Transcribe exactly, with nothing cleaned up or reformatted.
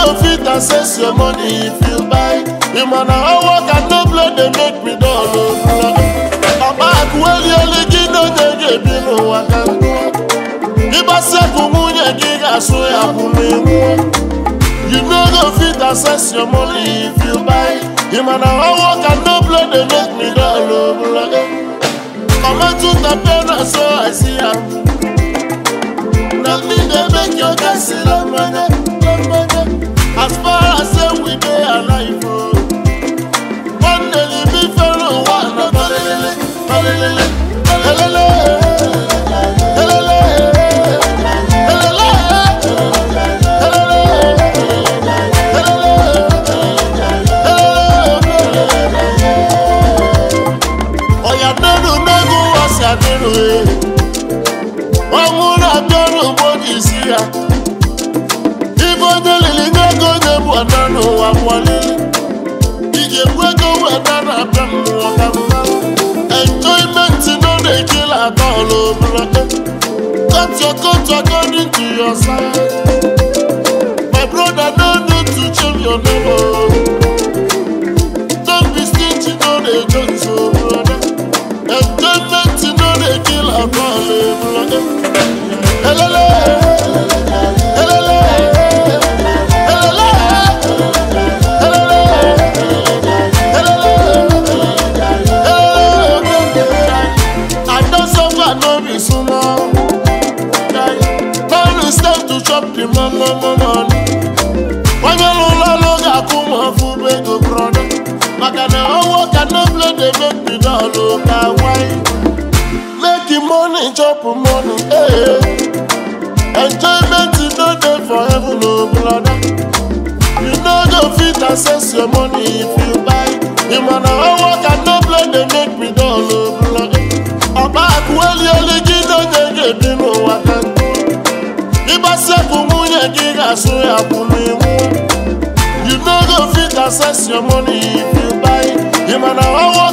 go fit access your money if you buy. You man I work and no blood they make me dull. I'm back well you only no they get me no I can go. If I say kumunye giga so ya kumu. You no go fit access your money if you buy. You man I work and no blood they make me dull. Come to the pen so I see ya. Nothing they make your guys see la money. As far as say we dey alive, oh. One day we be fellow one of balele, balele, balele, balele, oh ya no no go was ya no. One more na no body see ya. Wanano wamwale Ije kwego wanana apamu wakamba Enjoyment no dey kill at all over. Cut your coat according to your size. My brother no need to change your number. Don't be stingy, no dey joke so brother. Enjoyment no dey kill at all over. Helele the mama mama Wanya lola loga kuma fube go brother Makana hawa kana play they make me down loka why Make the money chop money eh Enjoyment is not there for heaven no brother You know go fit access your money if you buy You man hawa kana play they make me down loka brother Abak well you ligi don't get me no wakan Iba se kumunye giga so ya kumimu. You no go fit access your money if you buy. You man I